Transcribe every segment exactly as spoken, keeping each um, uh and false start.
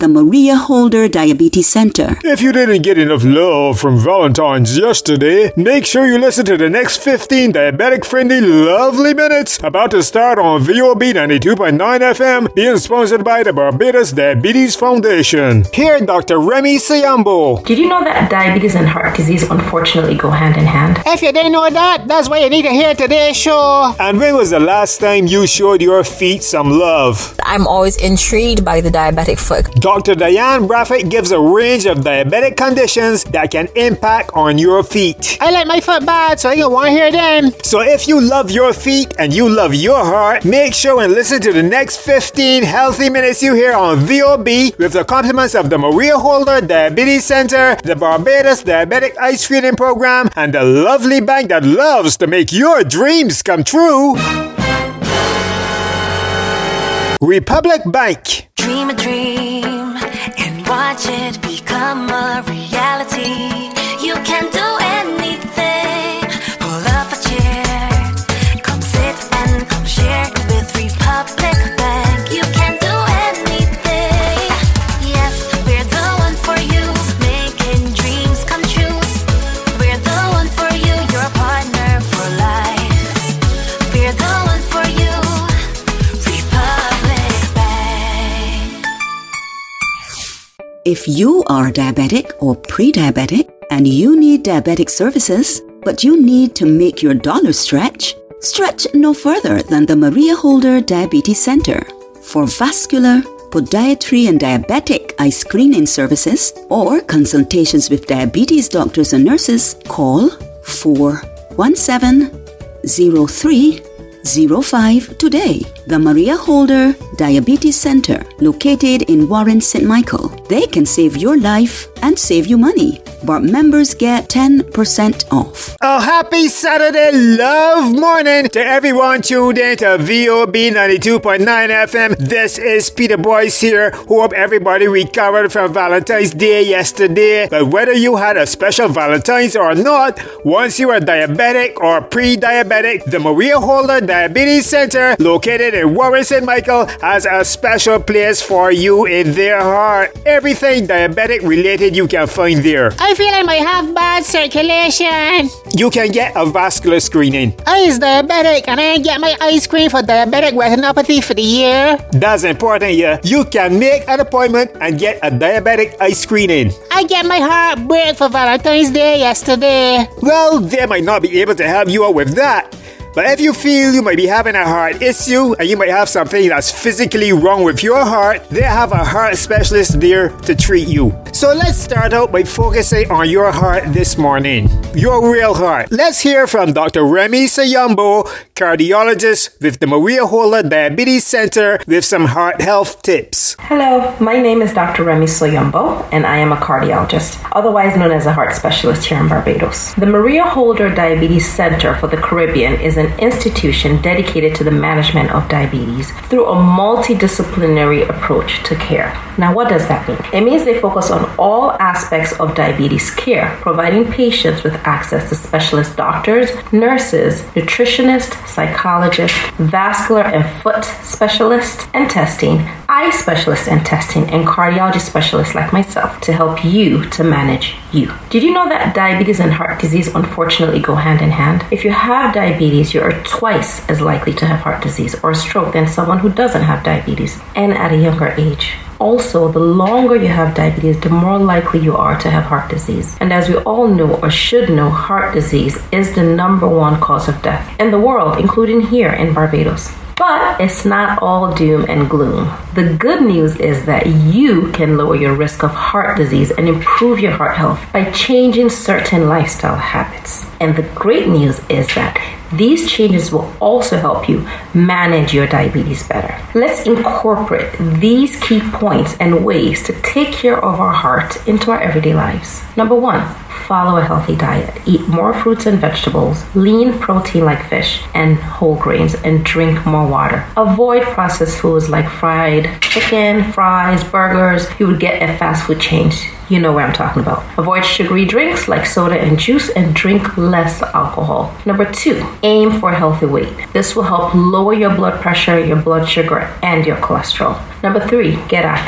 the Maria Holder Diabetes Center. If you didn't get enough love from Valentine's yesterday, make sure you listen to the next fifteen diabetic-friendly lovely minutes about to start on V O B ninety-two point nine F M, being sponsored by the Barbados Diabetes Foundation. Here, Doctor Remy Sayambo. Did you know that diabetes and heart disease unfortunately go hand in hand? If you didn't know that, that's why you need to hear today's show. And when was the last time you showed your feet some love? I'm always intrigued by the diabetic foot. Doctor Diane Braffett gives a range of diabetic conditions that can impact on your feet. I like my foot bad, so I don't want to hear them. So if you love your feet and you love your heart, make sure and listen to the next fifteen healthy minutes you hear on V O B with the compliments of the Maria Holder Diabetes Center, the Barbados Diabetic Eye Screening Program, and the lovely bank that loves to make your dreams come true. Republic Bank. Dream a dream and watch it become a reality. You can do anything. Pull up a chair, come sit and come share with Republic Bank. You can do anything. Yes, we're the one for you, making dreams come true. We're the one for you, your partner for life. We're the one for you, Republic Bank. If you are diabetic or pre-diabetic and you need diabetic services, but you need to make your dollar stretch, stretch no further than the Maria Holder Diabetes Center. For vascular, podiatry and diabetic eye screening services or consultations with diabetes doctors and nurses, call four one seven, zero three zero five today. The Maria Holder Diabetes Center, located in Warren, Saint Michael. They can save your life and save you money. But members get ten percent off. A happy Saturday love morning to everyone tuned in to V O B ninety-two point nine F M. This is Peter Boyce here. Hope everybody recovered from Valentine's Day yesterday. But whether you had a special Valentine's or not, once you are diabetic or pre-diabetic, the Maria Holder Diabetes Center, located in Warren, Saint Michael, has a special place for you in their heart. Everything diabetic related you can find there. I feel I might have bad circulation. You can get a vascular screening. I is diabetic and I ain't get my eye screen for diabetic retinopathy for the year. That's important, yeah. You can make an appointment and get a diabetic eye screening. I get my heart break for Valentine's Day yesterday. Well, they might not be able to help you out with that. But if you feel you might be having a heart issue and you might have something that's physically wrong with your heart, they have a heart specialist there to treat you. So let's start out by focusing on your heart this morning. Your real heart. Let's hear from Doctor Remy Sayambo, cardiologist with the Maria Holder Diabetes Center, with some heart health tips. Hello, my name is Doctor Remy Soyombo, and I am a cardiologist, otherwise known as a heart specialist here in Barbados. The Maria Holder Diabetes Center for the Caribbean is an institution dedicated to the management of diabetes through a multidisciplinary approach to care. Now, what does that mean? It means they focus on all aspects of diabetes care, providing patients with access to specialist doctors, nurses, nutritionists, psychologists, vascular and foot specialists and testing, eye specialists and testing, and cardiology specialists like myself to help you to manage you. Did you know that diabetes and heart disease unfortunately go hand in hand? If you have diabetes, you are twice as likely to have heart disease or stroke than someone who doesn't have diabetes, and at a younger age. Also, the longer you have diabetes, the more likely you are to have heart disease. And as we all know or should know, heart disease is the number one cause of death in the world, including here in Barbados. But it's not all doom and gloom. The good news is that you can lower your risk of heart disease and improve your heart health by changing certain lifestyle habits. And the great news is that these changes will also help you manage your diabetes better. Let's incorporate these key points and ways to take care of our heart into our everyday lives. Number one, follow a healthy diet. Eat more fruits and vegetables, lean protein like fish and whole grains, and drink more water. Avoid processed foods like fried chicken, fries, burgers you would get at fast food chains. You know where I'm talking about. Avoid sugary drinks like soda and juice, and drink less alcohol. Number two, aim for a healthy weight. This will help lower your blood pressure, your blood sugar, and your cholesterol. Number three, get active.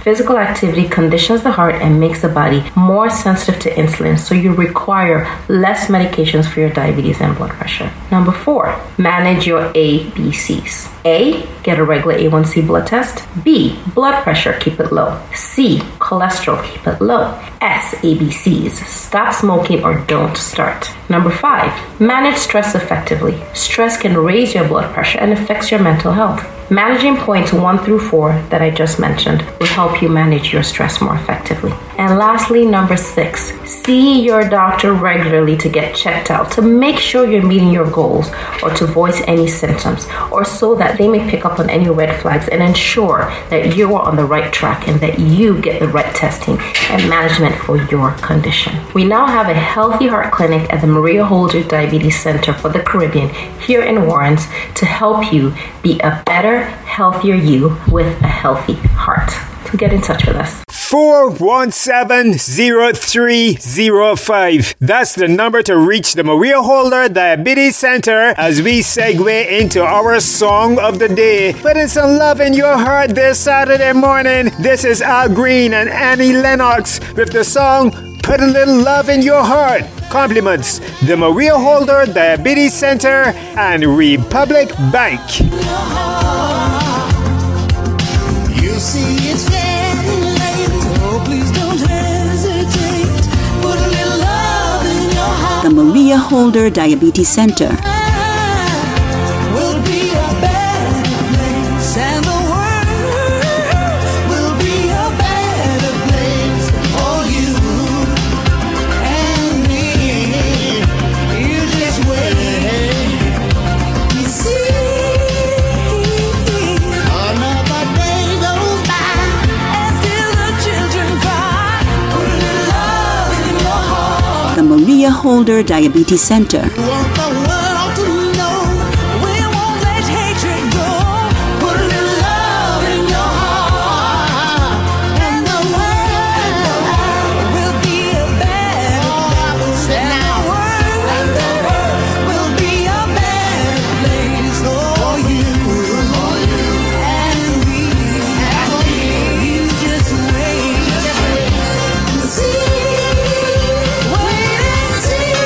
Physical activity conditions the heart and makes the body more sensitive to insulin, so you require less medications for your diabetes and blood pressure. Number four, manage your A B Cs. A, get a regular A one C blood test. B, blood pressure, keep it low. C, cholesterol, keep it low. S, A B Cs, stop smoking or don't start. Number five, manage stress effectively. Stress can raise your blood pressure and affects your mental health. Managing points one through four that I just mentioned will help you manage your stress more effectively. And lastly, number six, see your doctor regularly to get checked out to make sure you're meeting your goals or to voice any symptoms, or so that they may pick up on any red flags and ensure that you are on the right track and that you get the right testing and management for your condition. We now have a healthy heart clinic at the Maria Holder Diabetes Center for the Caribbean here in Warrens to help you be a better, healthier you with a healthy heart. So get in touch with us. four one seven, zero three zero five. That's the number to reach the Maria Holder Diabetes Center as we segue into our song of the day. Putting some love in your heart this Saturday morning. This is Al Green and Annie Lennox with the song Put a Little Love in Your Heart. Compliments the Maria Holder Diabetes Center and Republic Bank. You see it's getting late, oh please don't hesitate. Put a little love in your heart. The Maria Holder Diabetes Center. Will be a better place, and the world will be a better place for you and me. You just wait. You see, another day goes by, and still the children cry. Put a little love in your heart. The Maria Holder Diabetes Center. Want the world to know we won't let hatred go. Put a little love in your heart, and the world will be a better place. And the world will be a better place for you and me. You just wait and see. Wait and see.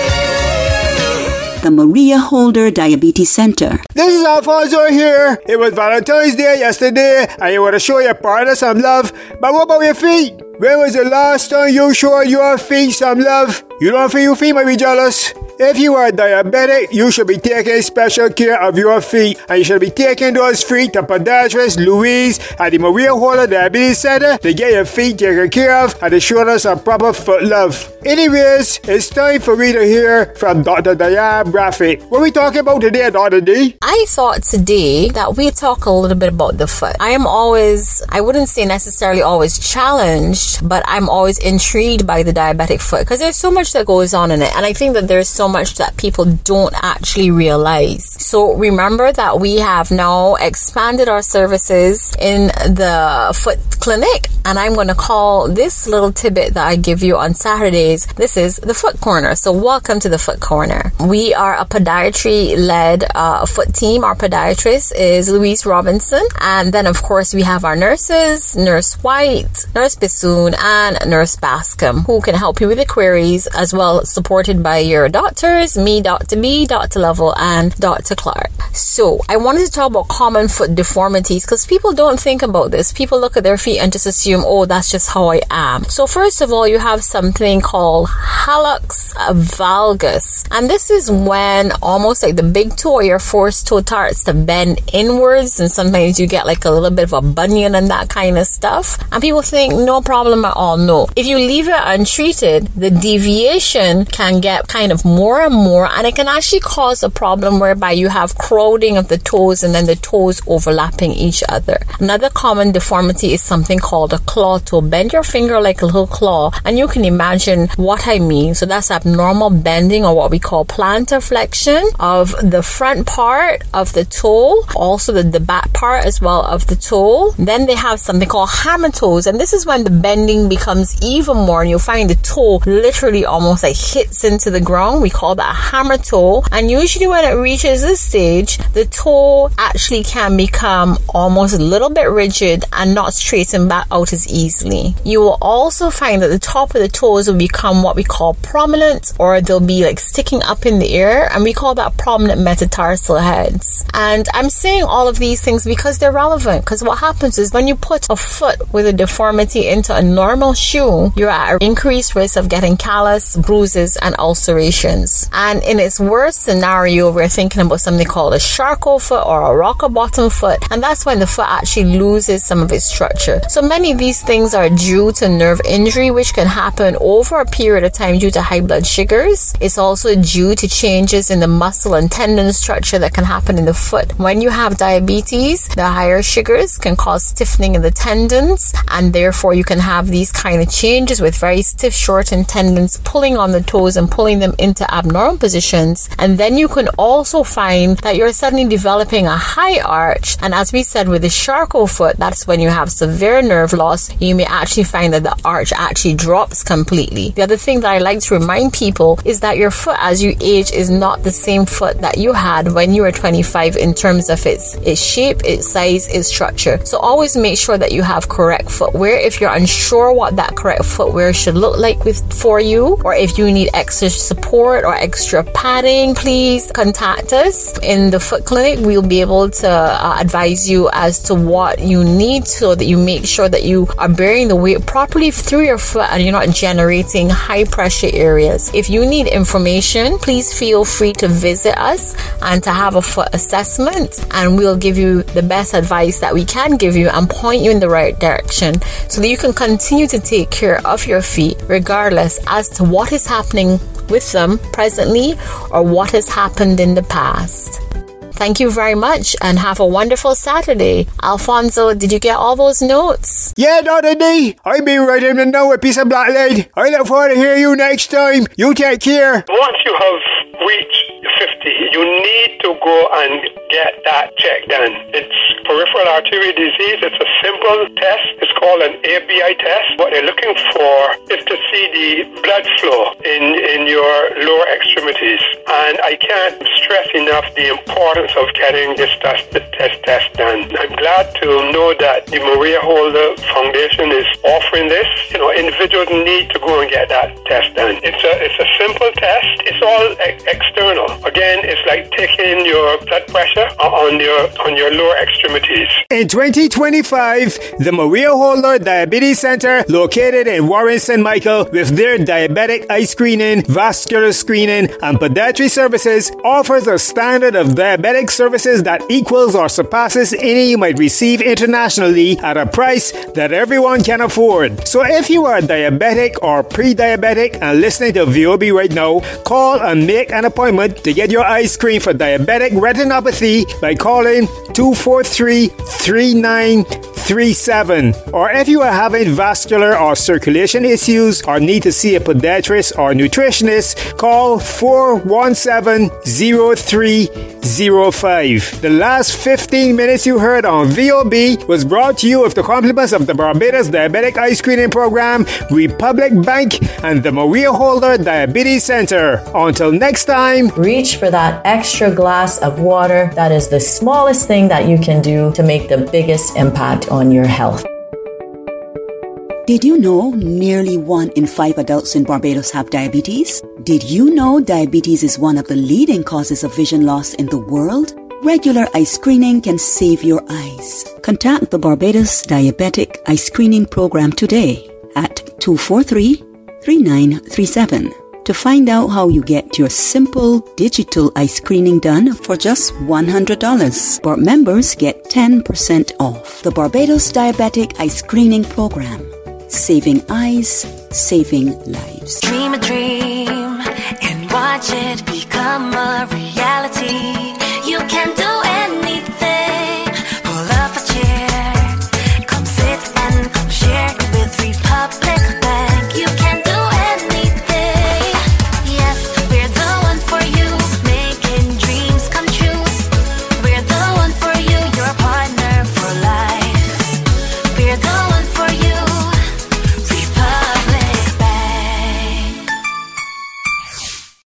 The Maria Holder Diabetes Center. This is Alfonso here. It was Valentine's Day yesterday and you want to show your partner some love. But what about your feet? When was the last time you showed your feet some love? You don't feel your feet might be jealous? If you are diabetic, you should be taking special care of your feet, and you should be taking those feet to podiatrist Louise at the Maria Holder Diabetes Center to get your feet taken care of and to show us some proper foot love. Anyways, it's time for me to hear from Doctor Diane Bradford. What are we talking about today, Doctor D? I thought today that we talk a little bit about the foot. I am always, I wouldn't say necessarily always challenged, but I'm always intrigued by the diabetic foot because there's so much that goes on in it. And I think that there's so much that people don't actually realize. So remember that we have now expanded our services in the foot clinic, and I'm going to call this little tidbit that I give you on Saturdays, this is the Foot Corner. So welcome to the Foot Corner. We are a podiatry-led uh, foot team. Our podiatrist is Louise Robinson, and then of course we have our nurses, Nurse White, Nurse Bissoon, and Nurse Bascom, who can help you with the queries, as well supported by your doctors, me, Doctor B, Doctor Lovell, and Doctor Clark. So I wanted to talk about common foot deformities because people don't think about this. People look at their feet and just assume, oh, that's just how I am. So first of all, you have something called hallux valgus, and this is when almost like the big toe or your forced toe starts to bend inwards, and sometimes you get like a little bit of a bunion and that kind of stuff, and people think no problem at all. No, if you leave it untreated, the deviation can get kind of more and more, and it can actually cause a problem whereby you have crowding of the toes and then the toes overlapping each other. Another common deformity is something called a claw toe. Bend your finger like a little claw, and you can imagine what I mean. So that's abnormal bending, or what we call plantar flexion of the front part of the toe, also the, the back part as well of the toe. Then they have something called hammer toes, and this is when the bending becomes even more, and you'll find the toe literally almost like hits into the ground. We call that hammer toe. And usually when it reaches this stage, the toe actually can become almost a little bit rigid and not straighten back out as easily. You will also find that the top of the toes will become what we call prominent, or they'll be like sticking up in the air, and we call that prominent metatarsal heads. And I'm saying all of these things because they're relevant, because what happens is when you put a foot with a deformity into a normal shoe, you're at an increased risk of getting callus, bruises, and ulcerations. And in its worst scenario, we're thinking about something called a Charcot foot or a rocker bottom foot, and that's when the foot actually loses some of its structure. So many of these things are due to nerve injury, which can happen over a period of time due to high blood sugars. It's also due to changes in the muscle and tendon structure that can happen in the foot. When you have diabetes, the higher sugars can cause stiffening in the tendons, and therefore you can have these kind of changes with very stiff, shortened tendons pulling on the toes and pulling them into abnormal positions. And then you can also find that you're suddenly developing a high arch, and as we said with the Charcot foot, that's when you have severe nerve loss. You may actually find that the arch actually drops completely. The other thing that I like to remind people is that your foot as you age is not the same foot that you had when you were twenty-five in terms of its its shape, its size, its structure. So always make sure that you have correct footwear. If you're unsure what that correct footwear should look like with for you, or if you need extra support or extra padding, please contact us in the foot clinic. We'll be able to uh, advise you as to what you need so that you make sure that you are bearing the weight properly through your foot and you're not generating high pressure areas. If you need information, please feel free to visit us and to have a foot assessment, and we'll give you the best advice that we can give you and point you in the right direction so that you can continue to take care of your feet regardless as to what is happening with them presently or what has happened in the past. Thank you very much and have a wonderful Saturday. Alfonso, did you get all those notes? Yeah, Doctor D. I've been writing them down with a piece of black lead. I look forward to hear you next time. You take care. Once you have reached fifty, you need to go and get that check done. It's peripheral artery disease. It's a simple test. It's called an A B I test. What they're looking for is to see the blood flow in, in your lower extremities. And I can't stress enough the importance of getting this test, test, test done. I'm glad to know that the Maria Holder Foundation is offering this. You know, individuals need to go and get that test done. It's a, it's a simple test. It's all ex- external. Again, it's like taking your blood pressure on your on your lower extremities. In twenty twenty-five, the Maria Holder Diabetes Center, located in Warren Saint Michael, with their diabetic eye screening, vascular screening, and podiatry services, offers a standard of diabetic services that equals or surpasses any you might receive internationally at a price that everyone can afford. So if you are diabetic or pre-diabetic and listening to V O B right now, call and make an appointment to get your eye screened for diabetic retinopathy by calling two four three, three nine three seven. Or if you are having vascular or circulation issues or need to see a podiatrist or nutritionist, call four one seven, zero three zero five. The last fifteen minutes you heard on V O B was brought to you with the compliments of the Barbados Diabetic Eye Screening Program, Republic Bank, and the Maria Holder Diabetes Center. Until next time, reach for that extra glass of water. That is the smallest thing that you can do to make the biggest impact on your health. Did you know nearly one in five adults in Barbados have diabetes? Did you know diabetes is one of the leading causes of vision loss in the world? Regular eye screening can save your eyes. Contact the Barbados Diabetic Eye Screening Program today at two four three, three nine three seven to find out how you get your simple digital eye screening done for just one hundred dollars. Bar members get ten percent off. The Barbados Diabetic Eye Screening Program. Saving eyes, saving lives. Dream a dream and watch it become a reality.